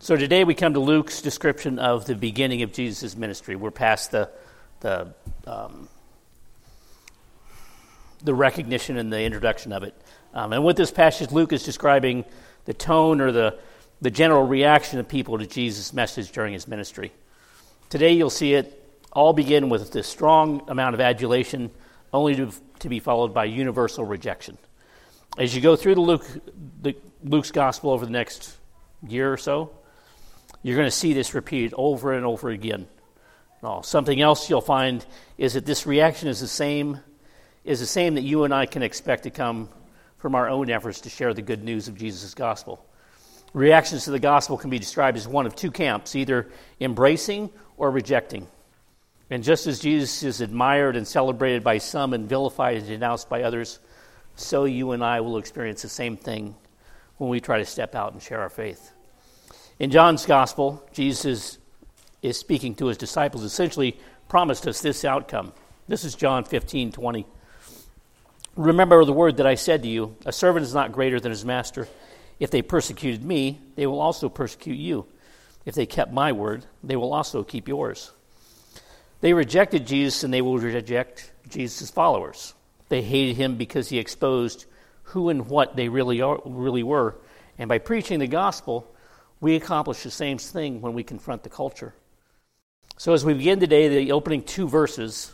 So today we come to Luke's description of the beginning of Jesus' ministry. We're past the recognition and the introduction of it. And with this passage, Luke is describing the tone or the general reaction of people to Jesus' message during his ministry. Today you'll see it all begin with this strong amount of adulation, only to be followed by universal rejection. As you go through Luke's gospel over the next year or so, you're going to see this repeated over and over again. Something else you'll find is that this reaction is the same that you and I can expect to come from our own efforts to share the good news of Jesus' gospel. Reactions to the gospel can be described as one of two camps, either embracing or rejecting. And just as Jesus is admired and celebrated by some and vilified and denounced by others, so you and I will experience the same thing when we try to step out and share our faith. In John's gospel, Jesus is speaking to his disciples, essentially promised us this outcome. This is John 15:20. Remember the word that I said to you, a servant is not greater than his master. If they persecuted me, they will also persecute you. If they kept my word, they will also keep yours. They rejected Jesus, and they will reject Jesus' followers. They hated him because he exposed who and what they really were. And by preaching the gospel, we accomplish the same thing when we confront the culture. So as we begin today, the opening two verses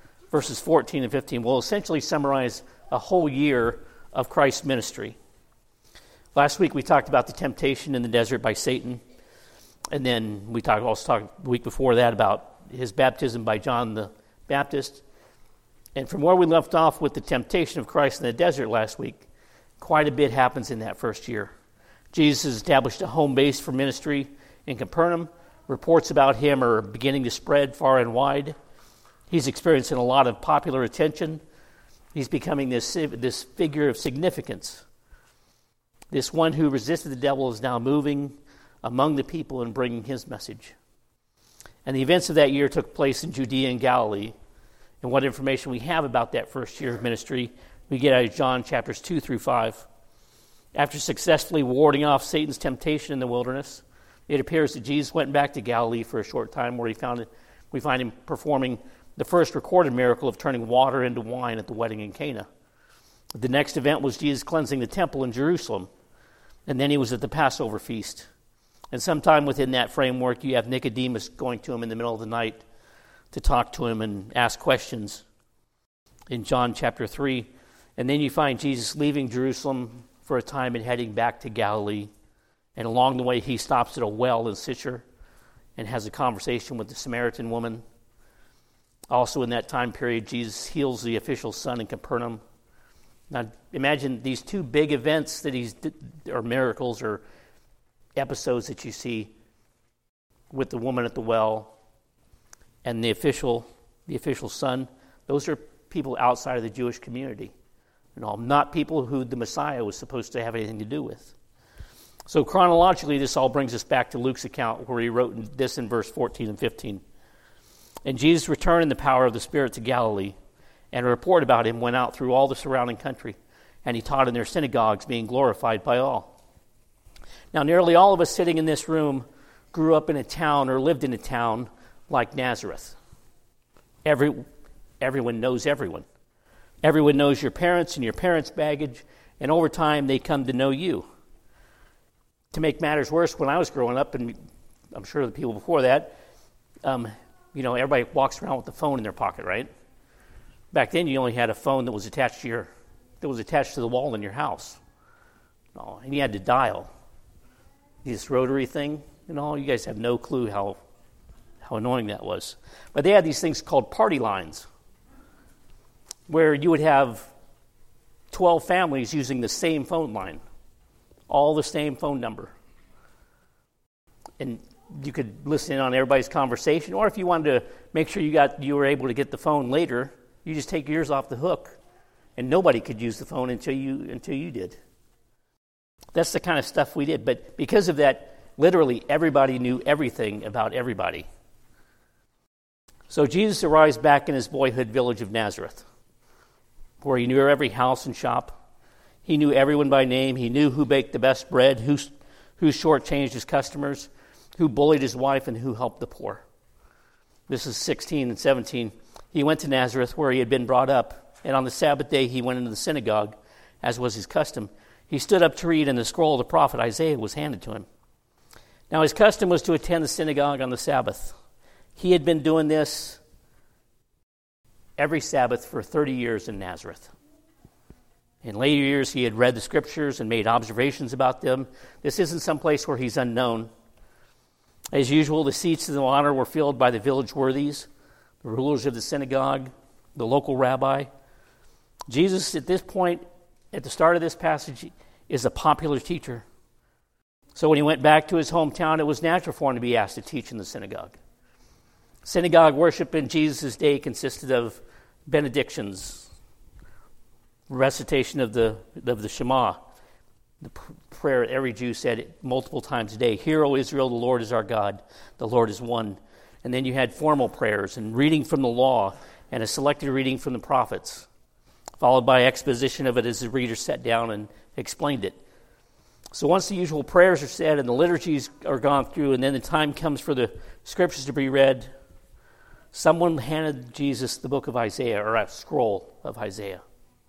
14 and 15, will essentially summarize a whole year of Christ's ministry. Last week we talked about the temptation in the desert by Satan. And then we also talked the week before that about his baptism by John the Baptist. And from where we left off with the temptation of Christ in the desert last week, quite a bit happens in that first year. Jesus has established a home base for ministry in Capernaum. Reports about him are beginning to spread far and wide. He's experiencing a lot of popular attention. He's becoming this figure of significance. This one who resisted the devil is now moving among the people and bringing his message. And the events of that year took place in Judea and Galilee. And what information we have about that first year of ministry, we get out of John chapters 2 through 5. After successfully warding off Satan's temptation in the wilderness, it appears that Jesus went back to Galilee for a short time, where we find him performing the first recorded miracle of turning water into wine at the wedding in Cana. The next event was Jesus cleansing the temple in Jerusalem, and then he was at the Passover feast. And sometime within that framework, you have Nicodemus going to him in the middle of the night to talk to him and ask questions in John chapter 3. And then you find Jesus leaving Jerusalem for a time and heading back to Galilee. And along the way, he stops at a well in Sychar and has a conversation with the Samaritan woman. Also in that time period, Jesus heals the official's son in Capernaum. Now imagine these two big events or miracles or episodes that you see with the woman at the well and the official's son. Those are people outside of the Jewish community. Not people who the Messiah was supposed to have anything to do with. So chronologically, this all brings us back to Luke's account, where he wrote this in verse 14 and 15. And Jesus returned in the power of the Spirit to Galilee, and a report about him went out through all the surrounding country, and he taught in their synagogues, being glorified by all. Now, nearly all of us sitting in this room grew up in a town or lived in a town like Nazareth. Everyone knows everyone. Everyone knows your parents and your parents' baggage, and over time they come to know you. To make matters worse, when I was growing up, and I'm sure the people before that, everybody walks around with the phone in their pocket, right? Back then, you only had a phone that was attached to the wall in your house, and you had to dial. This rotary thing, you guys have no clue how annoying that was. But they had these things called party lines, where you would have 12 families using the same phone line, all the same phone number. And you could listen in on everybody's conversation, or if you wanted to make sure you were able to get the phone later, you just take yours off the hook, and nobody could use the phone until you did. That's the kind of stuff we did. But because of that, literally everybody knew everything about everybody. So Jesus arrives back in his boyhood village of Nazareth, where he knew every house and shop. He knew everyone by name. He knew who baked the best bread, who shortchanged his customers, who bullied his wife, and who helped the poor. This is 16 and 17. He went to Nazareth where he had been brought up, and on the Sabbath day he went into the synagogue, as was his custom. He stood up to read, and the scroll of the prophet Isaiah was handed to him. Now his custom was to attend the synagogue on the Sabbath. He had been doing this every Sabbath for 30 years in Nazareth. In later years, he had read the scriptures and made observations about them. This isn't some place where he's unknown. As usual, the seats of honor were filled by the village worthies, the rulers of the synagogue, the local rabbi. Jesus, at this point, at the start of this passage, is a popular teacher. So when he went back to his hometown, it was natural for him to be asked to teach in the synagogue. Synagogue worship in Jesus' day consisted of benedictions, recitation of the Shema, the prayer every Jew said multiple times a day. Hear, O Israel, the Lord is our God. The Lord is one. And then you had formal prayers and reading from the law and a selected reading from the prophets, followed by exposition of it as the reader sat down and explained it. So once the usual prayers are said and the liturgies are gone through, and then the time comes for the scriptures to be read, someone handed Jesus the book of Isaiah, or a scroll of Isaiah.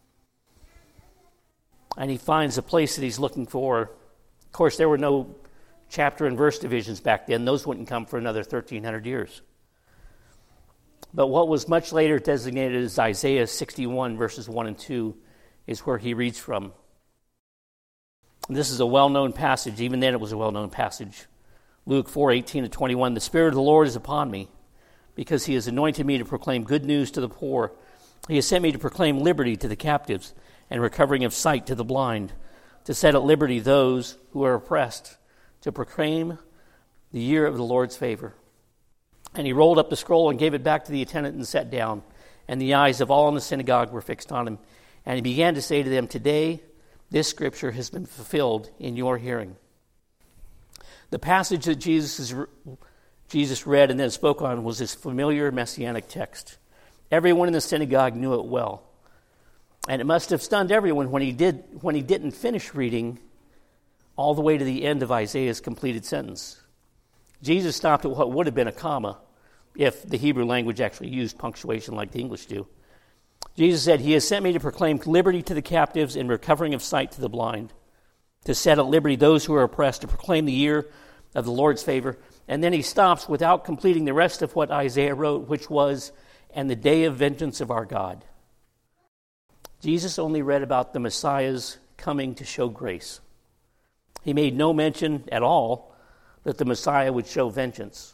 And he finds a place that he's looking for. Of course, there were no chapter and verse divisions back then. Those wouldn't come for another 1,300 years. But what was much later designated as Isaiah 61, verses 1 and 2, is where he reads from. And this is a well-known passage. Even then it was a well-known passage. Luke 4:18-21, the Spirit of the Lord is upon me, because he has anointed me to proclaim good news to the poor. He has sent me to proclaim liberty to the captives and recovering of sight to the blind, to set at liberty those who are oppressed, to proclaim the year of the Lord's favor. And he rolled up the scroll and gave it back to the attendant and sat down. And the eyes of all in the synagogue were fixed on him. And he began to say to them, today this scripture has been fulfilled in your hearing. The passage that Jesus read and then spoke on was this familiar messianic text. Everyone in the synagogue knew it well. And it must have stunned everyone when he didn't finish reading all the way to the end of Isaiah's completed sentence. Jesus stopped at what would have been a comma if the Hebrew language actually used punctuation like the English do. Jesus said, he has sent me to proclaim liberty to the captives and recovering of sight to the blind, to set at liberty those who are oppressed, to proclaim the year of the Lord's favor. And then he stops without completing the rest of what Isaiah wrote, which was, and the day of vengeance of our God. Jesus only read about the Messiah's coming to show grace. He made no mention at all that the Messiah would show vengeance.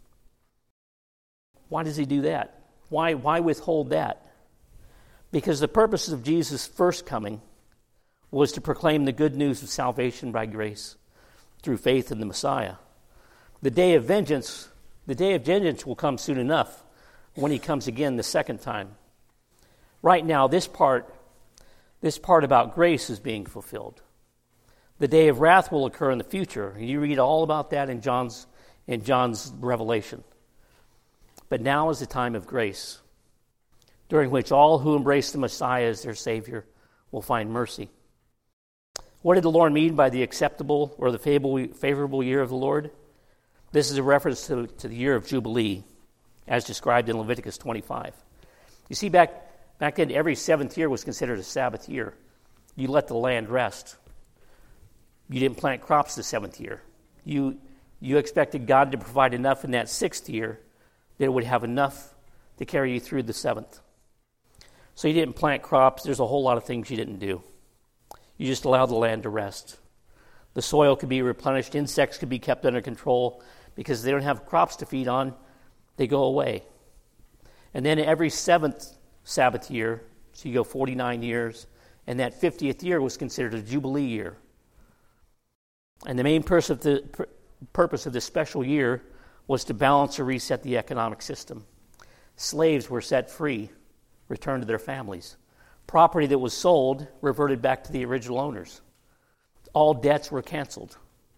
Why does he do that? Why withhold that? Because the purpose of Jesus' first coming was to proclaim the good news of salvation by grace through faith in the Messiah. The day of vengeance will come soon enough when he comes again the second time. Right now, this part about grace is being fulfilled. The day of wrath will occur in the future. You read all about that in John's revelation. But now is the time of grace, during which all who embrace the Messiah as their Savior will find mercy. What did the Lord mean by the acceptable or the favorable year of the Lord? This is a reference to the year of Jubilee, as described in Leviticus 25. You see, back then, every seventh year was considered a Sabbath year. You let the land rest. You didn't plant crops the seventh year. You expected God to provide enough in that sixth year that it would have enough to carry you through the seventh. So you didn't plant crops. There's a whole lot of things you didn't do. You just allowed the land to rest. The soil could be replenished. Insects could be kept under control because they don't have crops to feed on. They go away. And then every seventh Sabbath year, so you go 49 years, and that 50th year was considered a Jubilee year. And the main purpose of this special year was to balance or reset the economic system. Slaves were set free, returned to their families. Property that was sold reverted back to the original owners. All debts were canceled.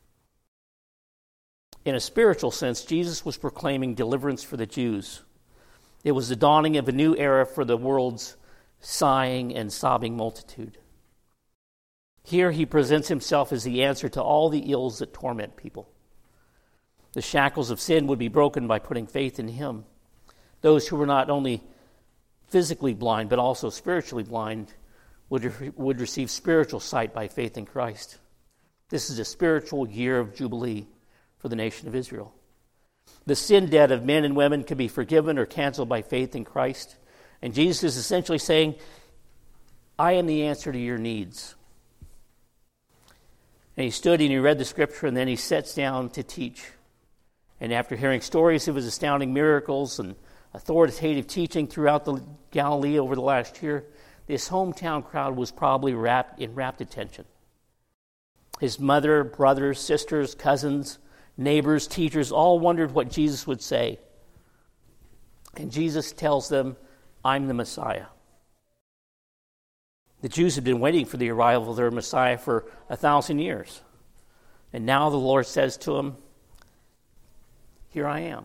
In a spiritual sense, Jesus was proclaiming deliverance for the Jews. It was the dawning of a new era for the world's sighing and sobbing multitude. Here he presents himself as the answer to all the ills that torment people. The shackles of sin would be broken by putting faith in him. Those who were not only physically blind, but also spiritually blind, would receive spiritual sight by faith in Christ. This is a spiritual year of Jubilee for the nation of Israel. The sin debt of men and women can be forgiven or canceled by faith in Christ. And Jesus is essentially saying, I am the answer to your needs. And he stood and he read the scripture, and then he sits down to teach. And after hearing stories of his astounding miracles and authoritative teaching throughout the Galilee over the last year, this hometown crowd was probably in rapt attention. His mother, brothers, sisters, cousins, neighbors, teachers all wondered what Jesus would say. And Jesus tells them, I'm the Messiah. The Jews had been waiting for the arrival of their Messiah for 1,000 years. And now the Lord says to them, here I am.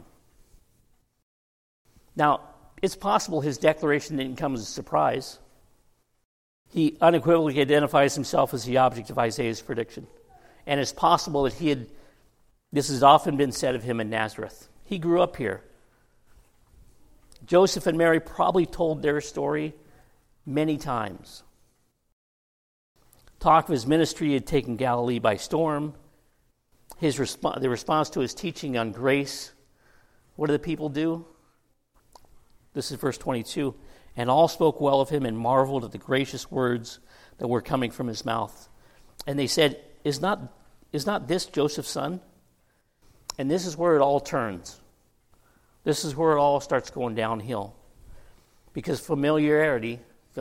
Now, it's possible his declaration didn't come as a surprise. He unequivocally identifies himself as the object of Isaiah's prediction. And it's possible that this has often been said of him in Nazareth. He grew up here. Joseph and Mary probably told their story many times. Talk of his ministry had taken Galilee by storm. The response to his teaching on grace, what do the people do? This is verse 22. And all spoke well of him and marveled at the gracious words that were coming from his mouth. And they said, Is not this Joseph's son? And this is where it all turns. This is where it all starts going downhill. Because familiarity,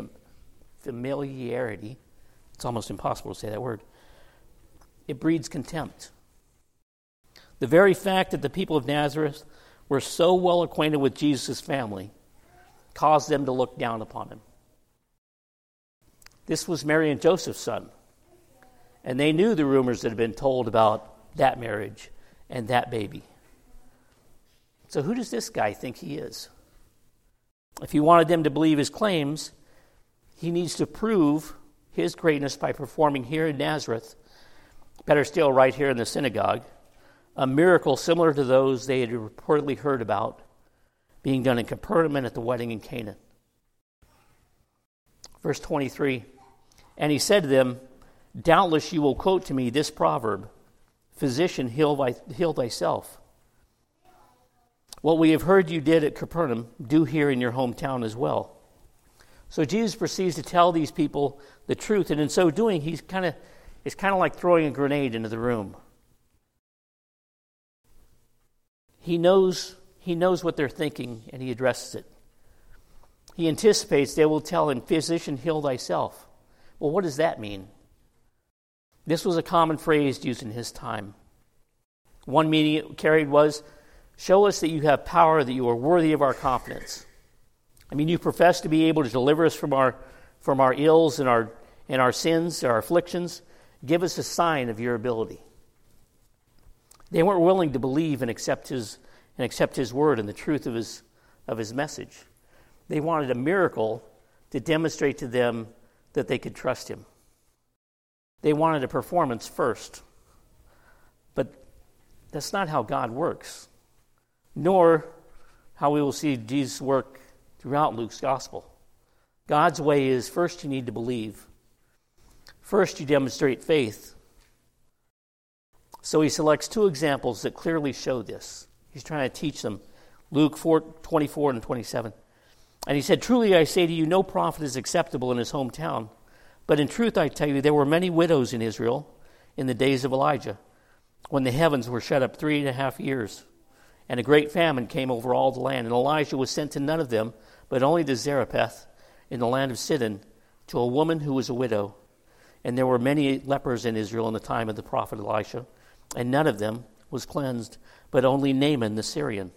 it's almost impossible to say that word, it breeds contempt. The very fact that the people of Nazareth were so well acquainted with Jesus' family caused them to look down upon him. This was Mary and Joseph's son. And they knew the rumors that had been told about that marriage and that baby. So who does this guy think he is? If he wanted them to believe his claims, he needs to prove his greatness by performing here in Nazareth, better still right here in the synagogue, a miracle similar to those they had reportedly heard about being done in Capernaum and at the wedding in Cana. Verse 23, and he said to them, doubtless you will quote to me this proverb, physician, heal thyself. What we have heard you did at Capernaum, do here in your hometown as well. So Jesus proceeds to tell these people the truth, and in so doing, it's kind of like throwing a grenade into the room. He knows what they're thinking, and he addresses it. He anticipates they will tell him, physician, heal thyself. Well, what does that mean? This was a common phrase used in his time. One meaning it carried was, show us that you have power, that you are worthy of our confidence. I mean, you profess to be able to deliver us from our ills and our sins, our afflictions. Give us a sign of your ability. They weren't willing to believe and accept his word and the truth of his message. They wanted a miracle to demonstrate to them that they could trust him. They wanted a performance first. But that's not how God works, nor how we will see Jesus work throughout Luke's gospel. God's way is first you need to believe. First you demonstrate faith. So he selects two examples that clearly show this. He's trying to teach them. Luke 4:24 and 27. And he said, truly I say to you, no prophet is acceptable in his hometown. But in truth I tell you, there were many widows in Israel in the days of Elijah, when the heavens were shut up 3.5 years. And a great famine came over all the land. And Elijah was sent to none of them, but only to Zarephath in the land of Sidon, to a woman who was a widow. And there were many lepers in Israel in the time of the prophet Elisha, and none of them was cleansed, but only Naaman the Syrian.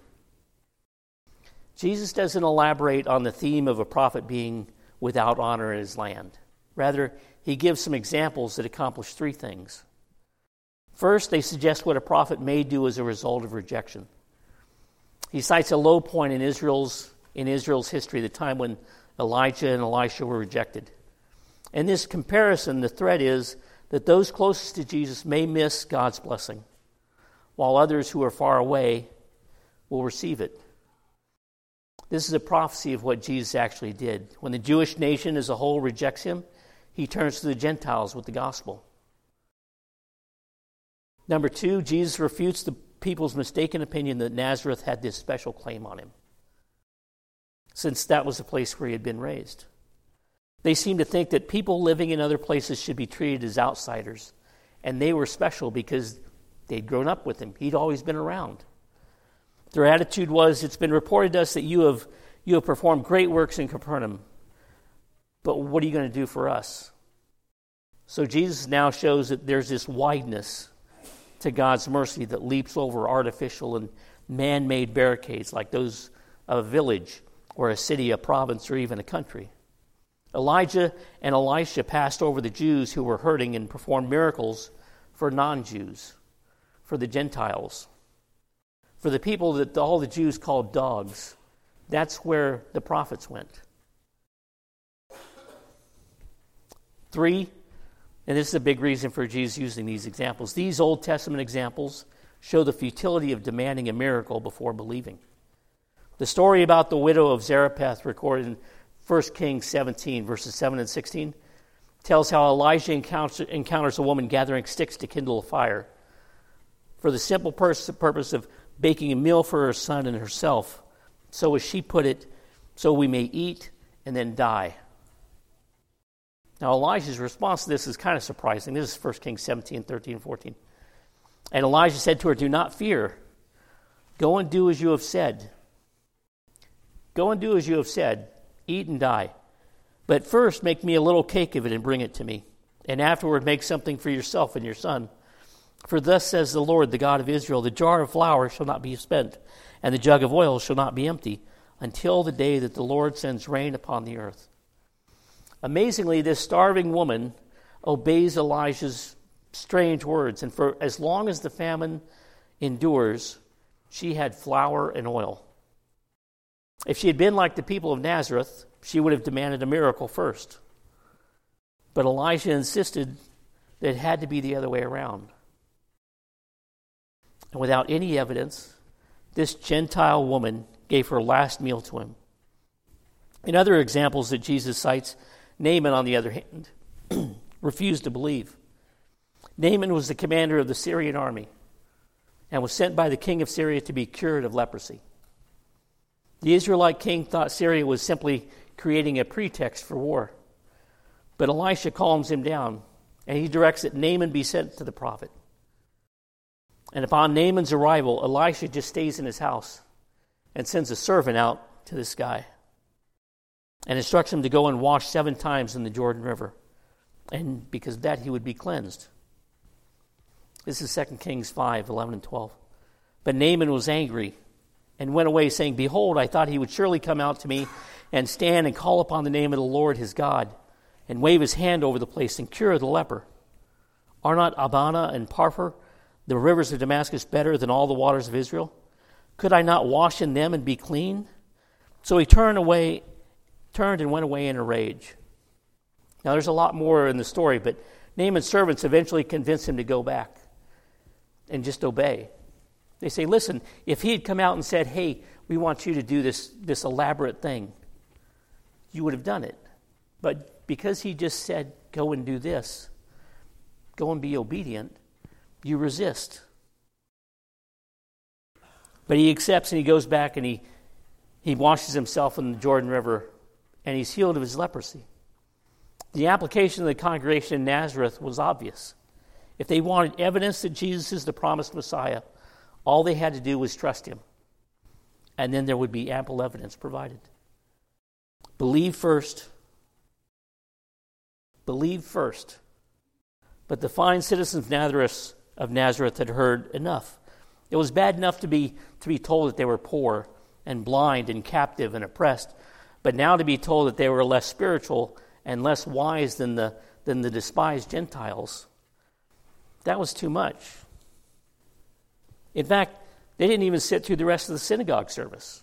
Jesus doesn't elaborate on the theme of a prophet being without honor in his land. Rather, he gives some examples that accomplish three things. First, they suggest what a prophet may do as a result of rejection. He cites a low point in Israel's history, the time when Elijah and Elisha were rejected. In this comparison, the threat is that those closest to Jesus may miss God's blessing, while others who are far away will receive it. This is a prophecy of what Jesus actually did. When the Jewish nation as a whole rejects him, he turns to the Gentiles with the gospel. Number 2, Jesus refutes the people's mistaken opinion that Nazareth had this special claim on him, since that was the place where he had been raised. They seemed to think that people living in other places should be treated as outsiders, and they were special because they'd grown up with him. He'd always been around. Their attitude was, it's been reported to us that you have performed great works in Capernaum, but what are you going to do for us? So Jesus now shows that there's this wideness to God's mercy that leaps over artificial and man-made barricades like those of a village or a city, a province, or even a country. Elijah and Elisha passed over the Jews who were hurting and performed miracles for non-Jews, for the Gentiles, for the people that all the Jews called dogs. That's where the prophets went. 3, and this is a big reason for Jesus using these examples. These Old Testament examples show the futility of demanding a miracle before believing. The story about the widow of Zarephath, recorded in 1 Kings 17, verses 7 and 16, tells how Elijah encounters a woman gathering sticks to kindle a fire for the simple purpose of baking a meal for her son and herself, so as she put it, so we may eat and then die. Now Elijah's response to this is kind of surprising. This is 1 Kings 17, 13, and 14. And Elijah said to her, "Do not fear. Go and do as you have said. Go and do as you have said. Eat and die. But first make me a little cake of it and bring it to me. And afterward make something for yourself and your son. For thus says the Lord, the God of Israel, the jar of flour shall not be spent, and the jug of oil shall not be empty, until the day that the Lord sends rain upon the earth." Amazingly, this starving woman obeys Elijah's strange words, and for as long as the famine endures, she had flour and oil. If she had been like the people of Nazareth, she would have demanded a miracle first. But Elijah insisted that it had to be the other way around. And without any evidence, this Gentile woman gave her last meal to him. In other examples that Jesus cites, Naaman, on the other hand, refused to believe. Naaman was the commander of the Syrian army and was sent by the king of Syria to be cured of leprosy. The Israelite king thought Syria was simply creating a pretext for war. But Elisha calms him down, and he directs that Naaman be sent to the prophet. And upon Naaman's arrival, Elisha just stays in his house and sends a servant out to this guy and instructs him to go and wash 7 times in the Jordan River. And because of that, he would be cleansed. This is 2 Kings 5, 11 and 12. But Naaman was angry and went away, saying, "Behold, I thought he would surely come out to me and stand and call upon the name of the Lord his God and wave his hand over the place and cure the leper. Are not Abana and Pharpar, the rivers of Damascus, better than all the waters of Israel? Could I not wash in them and be clean?" So he turned and went away in a rage. Now there's a lot more in the story, but Naaman's servants eventually convince him to go back and just obey. They say, "Listen, if he had come out and said, 'Hey, we want you to do this elaborate thing,' you would have done it. But because he just said, 'Go and do this, go and be obedient,' you resist." But he accepts and he goes back and he washes himself in the Jordan River and he's healed of his leprosy. The application of the congregation in Nazareth was obvious. If they wanted evidence that Jesus is the promised Messiah, all they had to do was trust him. And then there would be ample evidence provided. Believe first. Believe first. But the fine citizens of Nazareth had heard enough. It was bad enough to be told that they were poor and blind and captive and oppressed, but now to be told that they were less spiritual and less wise than the despised Gentiles, that was too much. In fact, they didn't even sit through the rest of the synagogue service.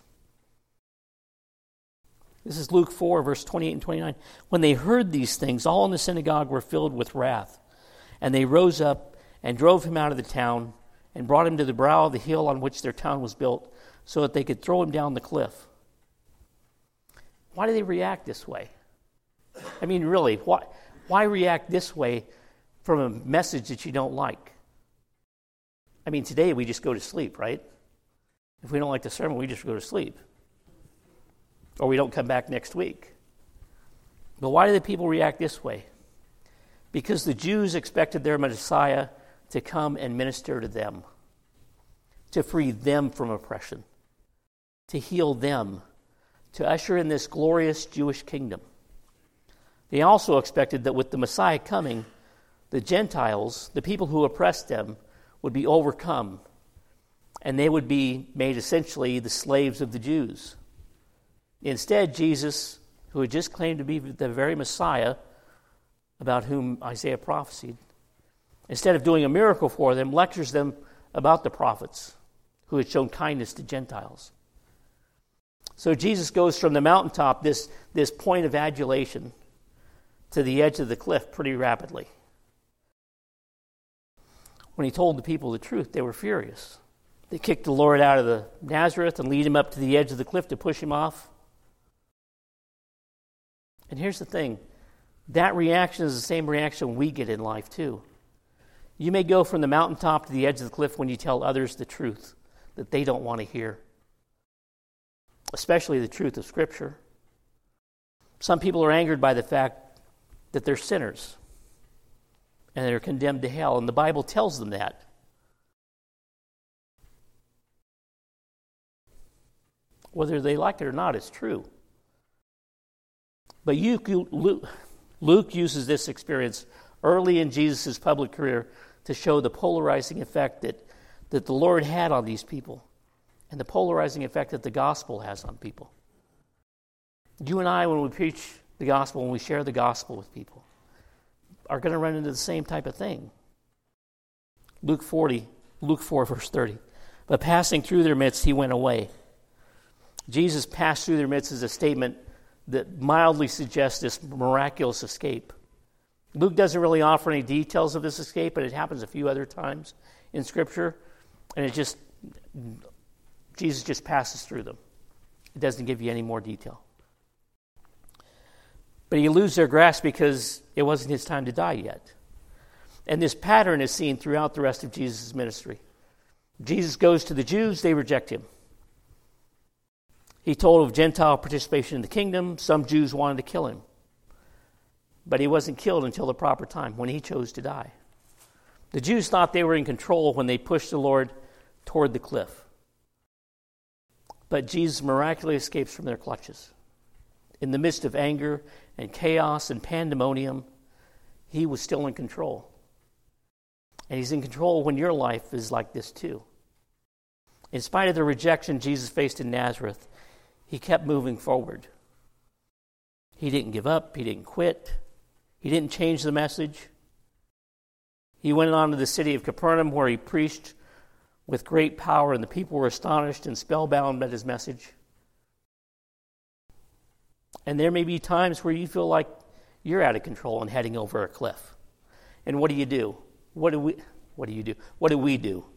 This is Luke 4, verse 28 and 29. When they heard these things, all in the synagogue were filled with wrath. And they rose up and drove him out of the town and brought him to the brow of the hill on which their town was built, so that they could throw him down the cliff. Why do they react this way? I mean, really, why react this way from a message that you don't like? I mean, today we just go to sleep, right? If we don't like the sermon, we just go to sleep. Or we don't come back next week. But why do the people react this way? Because the Jews expected their Messiah to come and minister to them, to free them from oppression, to heal them, to usher in this glorious Jewish kingdom. They also expected that with the Messiah coming, the Gentiles, the people who oppressed them, would be overcome, and they would be made essentially the slaves of the Jews. Instead, Jesus, who had just claimed to be the very Messiah about whom Isaiah prophesied, instead of doing a miracle for them, lectures them about the prophets who had shown kindness to Gentiles. So Jesus goes from the mountaintop, this point of adulation, to the edge of the cliff pretty rapidly. When he told the people the truth, they were furious. They kicked the Lord out of the Nazareth and lead him up to the edge of the cliff to push him off. And here's the thing. That reaction is the same reaction we get in life too. You may go from the mountaintop to the edge of the cliff when you tell others the truth that they don't want to hear, especially the truth of Scripture. Some people are angered by the fact that they're sinners and they're condemned to hell, and the Bible tells them that. Whether they like it or not, it's true. But Luke uses this experience early in Jesus' public career to show the polarizing effect that the Lord had on these people and the polarizing effect that the gospel has on people. You and I, when we preach the gospel, when we share the gospel with people, are going to run into the same type of thing. Luke 4, verse 30. But passing through their midst, he went away. Jesus passed through their midst is a statement that mildly suggests this miraculous escape. Luke doesn't really offer any details of this escape, but it happens a few other times in Scripture, and Jesus just passes through them. It doesn't give you any more detail. But he eludes their grasp because it wasn't his time to die yet. And this pattern is seen throughout the rest of Jesus' ministry. Jesus goes to the Jews, they reject him. He told of Gentile participation in the kingdom. Some Jews wanted to kill him. But he wasn't killed until the proper time, when he chose to die. The Jews thought they were in control when they pushed the Lord toward the cliff. But Jesus miraculously escapes from their clutches. In the midst of anger and chaos and pandemonium, he was still in control. And he's in control when your life is like this too. In spite of the rejection Jesus faced in Nazareth, he kept moving forward. He didn't give up. He didn't quit. He didn't change the message. He went on to the city of Capernaum, where he preached with great power, and the people were astonished and spellbound by his message. And there may be times where you feel like you're out of control and heading over a cliff. And what do you do? What do you do? What do we do?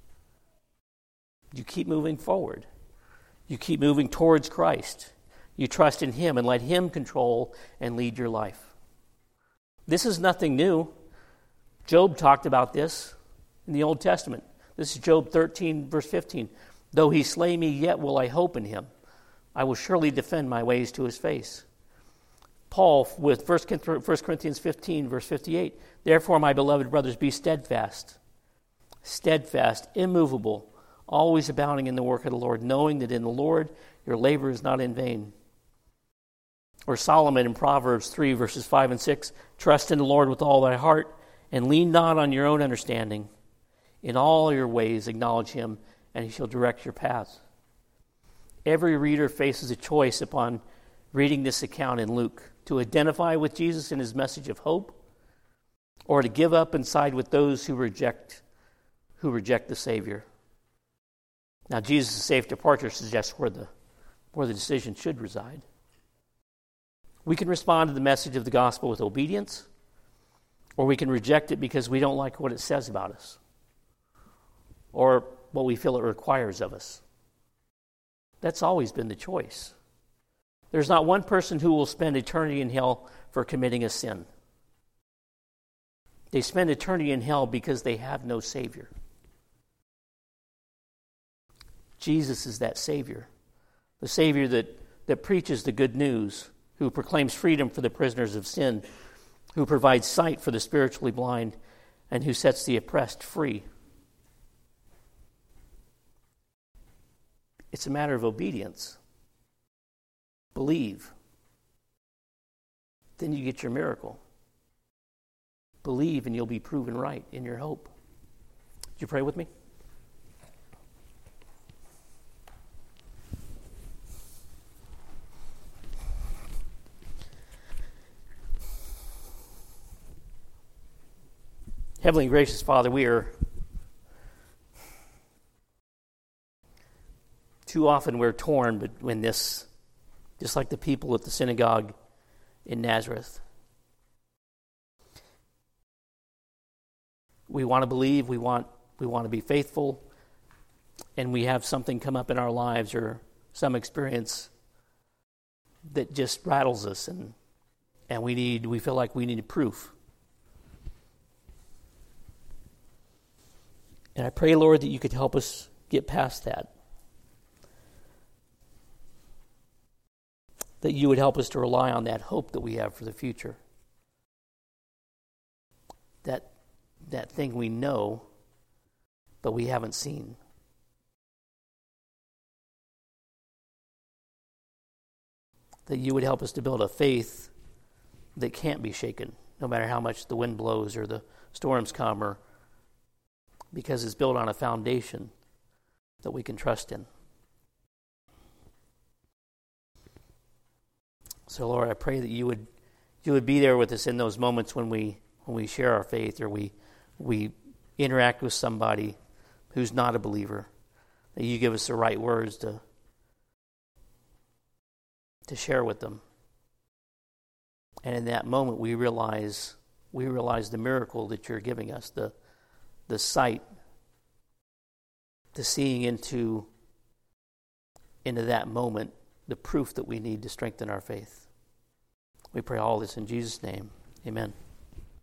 You keep moving forward. You keep moving towards Christ. You trust in him and let him control and lead your life. This is nothing new. Job talked about this in the Old Testament. This is Job 13, verse 15. Though he slay me, yet will I hope in him. I will surely defend my ways to his face. Paul, with 1 Corinthians 15, verse 58, therefore, my beloved brothers, be steadfast, immovable, always abounding in the work of the Lord, knowing that in the Lord your labor is not in vain. Or Solomon in Proverbs 3, verses 5 and 6, trust in the Lord with all thy heart, and lean not on your own understanding. In all your ways acknowledge him, and he shall direct your paths. Every reader faces a choice upon reading this account in Luke, to identify with Jesus in his message of hope, or to give up and side with those who reject the Savior. Now, Jesus' safe departure suggests where the decision should reside. We can respond to the message of the gospel with obedience, or we can reject it because we don't like what it says about us or what we feel it requires of us. That's always been the choice. There's not one person who will spend eternity in hell for committing a sin. They spend eternity in hell because they have no Savior. Jesus is that Savior. The Savior that preaches the good news, who proclaims freedom for the prisoners of sin, who provides sight for the spiritually blind, and who sets the oppressed free. It's a matter of obedience. Believe. Then you get your miracle. Believe and you'll be proven right in your hope. Would you pray with me? Heavenly and gracious Father, we are too often we're torn, but when this, just like the people at the synagogue in Nazareth, we want to believe, we want to be faithful, and we have something come up in our lives or some experience that just rattles us, and we feel like we need proof. And I pray, Lord, that you could help us get past that. That you would help us to rely on that hope that we have for the future. That thing we know, but we haven't seen. That you would help us to build a faith that can't be shaken, no matter how much the wind blows or the storms come, or because it's built on a foundation that we can trust in. So, Lord, I pray that you would be there with us in those moments when we share our faith, or we interact with somebody who's not a believer. That you give us the right words to share with them. And in that moment, we realize the miracle that you're giving us, the sight, the seeing into that moment, the proof that we need to strengthen our faith. We pray all this in Jesus' name. Amen.